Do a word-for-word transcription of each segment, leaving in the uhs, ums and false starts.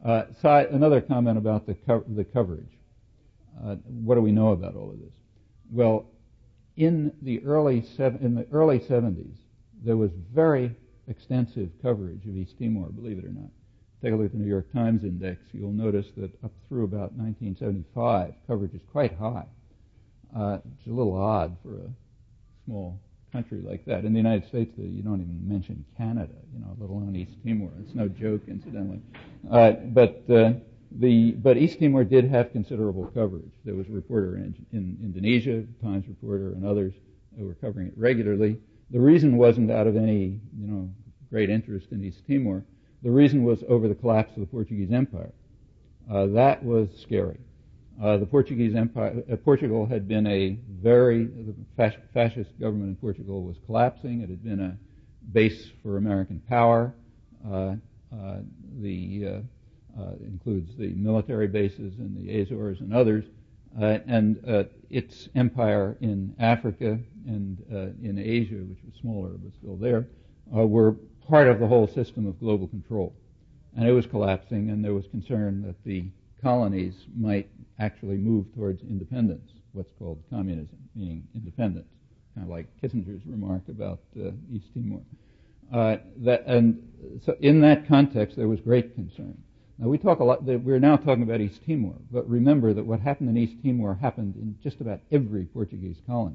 Uh, so another comment about the, co- the coverage. Uh, what do we know about all of this? Well, in the early sev- in the early seventies, there was very extensive coverage of East Timor, believe it or not. Take a look at the New York Times Index. You'll notice that up through about nineteen seventy-five, coverage is quite high. Uh, it's a little odd for a small country like that. In the United States, you don't even mention Canada, you know, let alone East Timor. It's no joke, incidentally. Uh, but uh, the but East Timor did have considerable coverage. There was a reporter in, in Indonesia, Times reporter, and others who were covering it regularly. The reason wasn't out of any, you know, great interest in East Timor. The reason was over the collapse of the Portuguese Empire. Uh, that was scary. Uh, the Portuguese Empire, uh, Portugal had been a very, the fas- fascist government in Portugal was collapsing. It had been a base for American power. Uh, uh, the uh, uh, includes the military bases in the Azores and others, uh, and uh, its empire in Africa and uh, in Asia, which was smaller but still there, uh, were part of the whole system of global control. And it was collapsing, and there was concern that the colonies might actually move towards independence, what's called communism, meaning independence, kind of like Kissinger's remark about uh, East Timor. Uh, that, and so in that context, there was great concern. Now, we talk a lot, we're now talking about East Timor, but remember that what happened in East Timor happened in just about every Portuguese colony.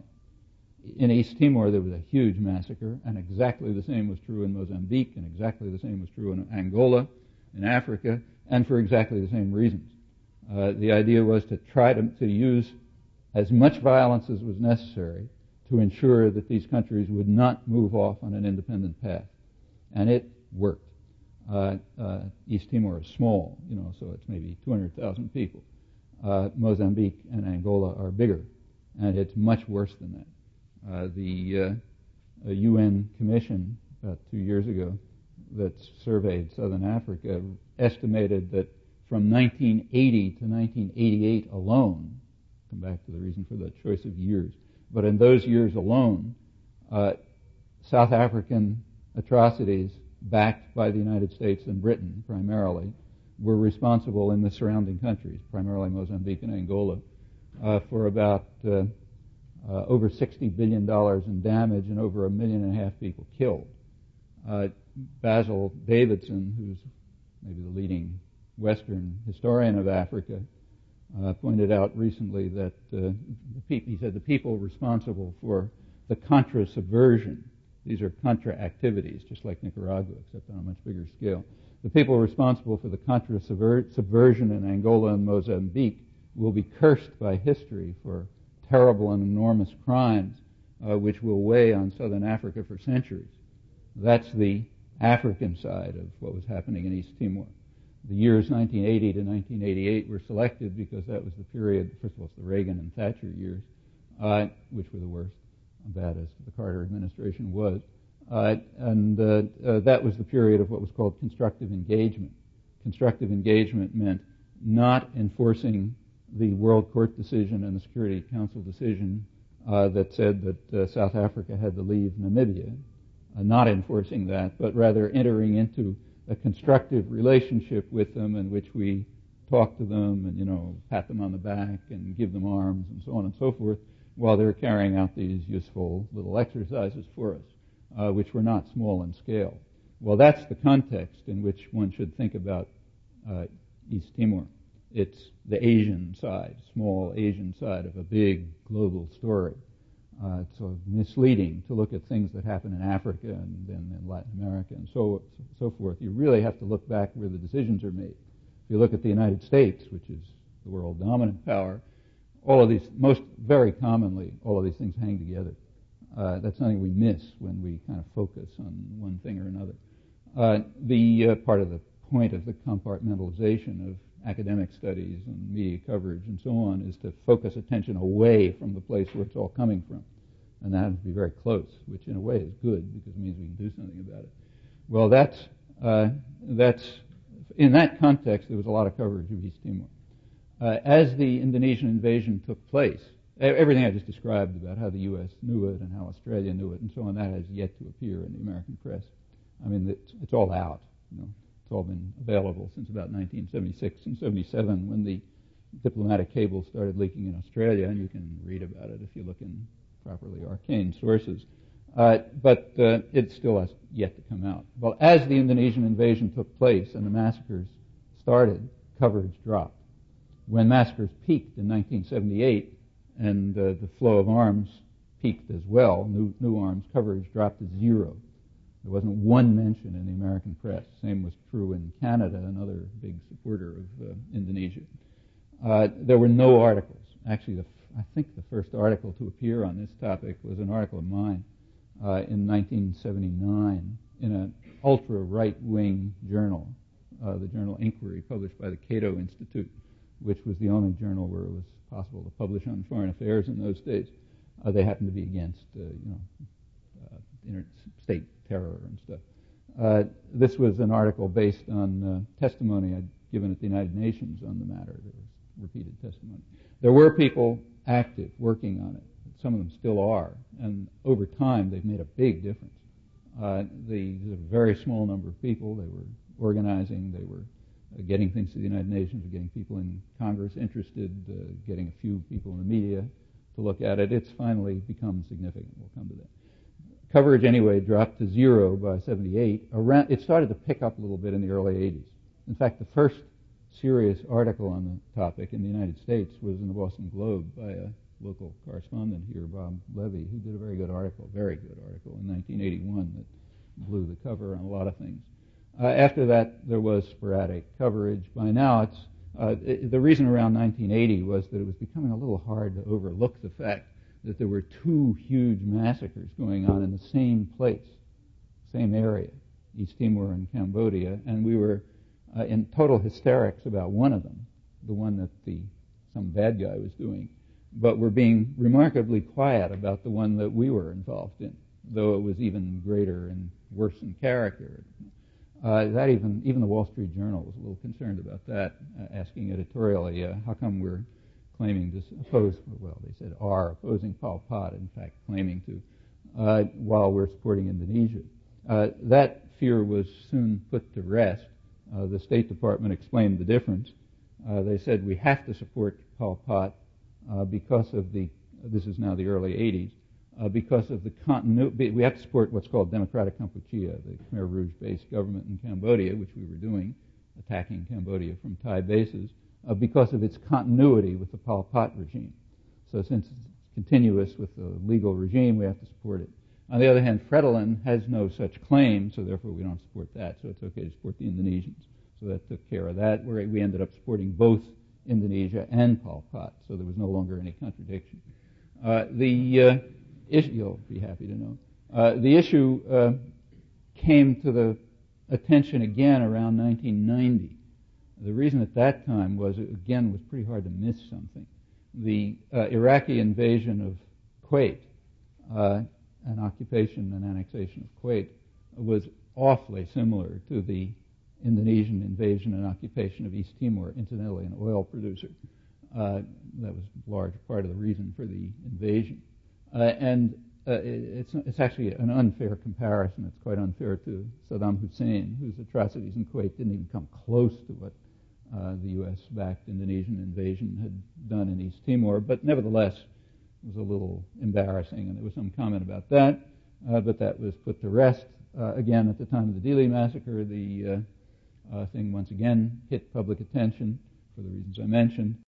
In East Timor, there was a huge massacre, and exactly the same was true in Mozambique, and exactly the same was true in Angola, in Africa, and for exactly the same reasons. Uh, the idea was to try to, to use as much violence as was necessary to ensure that these countries would not move off on an independent path. And it worked. Uh, uh, East Timor is small, you know, so it's maybe two hundred thousand people. Uh, Mozambique and Angola are bigger, and it's much worse than that. Uh, the uh, U N commission about two years ago that surveyed Southern Africa estimated that from nineteen eighty to nineteen eighty-eight alone, come back to the reason for the choice of years, but in those years alone, uh, South African atrocities backed by the United States and Britain primarily were responsible in the surrounding countries, primarily Mozambique and Angola, uh, for about uh, uh, over sixty billion dollars in damage and over a million and a half people killed. Uh, Basil Davidson, who's maybe the leading Western historian of Africa, uh, pointed out recently that uh, the pe- he said the people responsible for the Contra subversion, these are Contra activities, just like Nicaragua, except on a much bigger scale. The people responsible for the Contra subver- subversion in Angola and Mozambique will be cursed by history for terrible and enormous crimes, uh, which will weigh on Southern Africa for centuries. That's the African side of what was happening in East Timor. The years nineteen eighty to nineteen eighty-eight were selected because that was the period, first of all, it's the Reagan and Thatcher years, uh, which were the worst, bad as the Carter administration was. Uh, and uh, uh, that was the period of what was called constructive engagement. Constructive engagement meant not enforcing the World Court decision and the Security Council decision uh, that said that uh, South Africa had to leave Namibia, uh, not enforcing that, but rather entering into a constructive relationship with them in which we talk to them and, you know, pat them on the back and give them arms and so on and so forth while they're carrying out these useful little exercises for us, uh, which were not small in scale. Well, that's the context in which one should think about uh, East Timor. It's the Asian side, small Asian side of a big global story. Uh, it's sort of misleading to look at things that happen in Africa and then in Latin America and so so forth. You really have to look back where the decisions are made. If you look at the United States, which is the world dominant power, all of these, most very commonly, all of these things hang together. Uh, that's something we miss when we kind of focus on one thing or another. Uh, the uh, part of the point of the compartmentalization of academic studies and media coverage and so on is to focus attention away from the place where it's all coming from. And that has to be very close, which in a way is good because it means we can do something about it. Well, that's, uh, that's in that context, there was a lot of coverage of East Timor. Uh, as the Indonesian invasion took place, everything I just described about how the U S knew it and how Australia knew it and so on, that has yet to appear in the American press. I mean, it's, it's all out. You know. It's all been available since about nineteen seventy-six and seventy-seven, when the diplomatic cables started leaking in Australia, and you can read about it if you look in properly arcane sources. Uh, but uh, it still has yet to come out. Well, as the Indonesian invasion took place and the massacres started, coverage dropped. When massacres peaked in nineteen seventy-eight and uh, the flow of arms peaked as well, new, new arms, coverage dropped to zero. There wasn't one mention in the American press. Same was true in Canada, another big supporter of uh, Indonesia. Uh, there were no articles. Actually, the, I think the first article to appear on this topic was an article of mine uh, in nineteen seventy-nine in an ultra-right-wing journal, uh, the journal Inquiry, published by the Cato Institute, which was the only journal where it was possible to publish on foreign affairs in those days. Uh, they happened to be against, uh, you know, uh, interstate terror and stuff. Uh, this was an article based on uh, testimony I'd given at the United Nations on the matter. There was repeated testimony. There were people active, working on it. Some of them still are, and over time they've made a big difference. Uh, the, there's a very small number of people. They were organizing. They were uh, getting things to the United Nations, getting people in Congress interested, uh, getting a few people in the media to look at it. It's finally become significant. We'll come to that. Coverage, anyway, dropped to zero by seventy-eight. Around, it started to pick up a little bit in the early eighties. In fact, the first serious article on the topic in the United States was in the Boston Globe by a local correspondent here, Bob Levy, who did a very good article, very good article in nineteen eighty-one that blew the cover on a lot of things. Uh, after that, there was sporadic coverage. By now, it's uh, it, the reason around nineteen eighty was that it was becoming a little hard to overlook the fact that there were two huge massacres going on in the same place, same area, East Timor and Cambodia, and we were uh, in total hysterics about one of them, the one that the some bad guy was doing, but we're being remarkably quiet about the one that we were involved in, though it was even greater and worse in character. Uh, that even even the Wall Street Journal was a little concerned about that, uh, asking editorially, uh, how come we're claiming to oppose, well, they said are opposing Pol Pot, in fact claiming to, uh, while we're supporting Indonesia. Uh, that fear was soon put to rest. Uh, the State Department explained the difference. Uh, they said we have to support Pol Pot uh, because of the, this is now the early eighties, uh, because of the continuity, we have to support what's called Democratic Kampuchea, the Khmer Rouge-based government in Cambodia, which we were doing, attacking Cambodia from Thai bases, Uh, because of its continuity with the Pol Pot regime. So since it's continuous with the legal regime, we have to support it. On the other hand, Fretilin has no such claim, so therefore we don't support that. So it's okay to support the Indonesians. So that took care of that, where we ended up supporting both Indonesia and Pol Pot, so there was no longer any contradiction. Uh, the uh, issue, you'll be happy to know, uh, the issue uh, came to the attention again around nineteen ninety. The reason at that time was, it, again, was pretty hard to miss something. The uh, Iraqi invasion of Kuwait, uh, an occupation and annexation of Kuwait, was awfully similar to the Indonesian invasion and occupation of East Timor, incidentally an oil producer. Uh, that was a large part of the reason for the invasion. Uh, and uh, it's, it's actually an unfair comparison. It's quite unfair to Saddam Hussein, whose atrocities in Kuwait didn't even come close to what Uh, the U S-backed Indonesian invasion had done in East Timor, but nevertheless it was a little embarrassing, and there was some comment about that, uh, but that was put to rest. Uh, again, at the time of the Dili massacre, the uh, uh, thing once again hit public attention for the reasons I mentioned.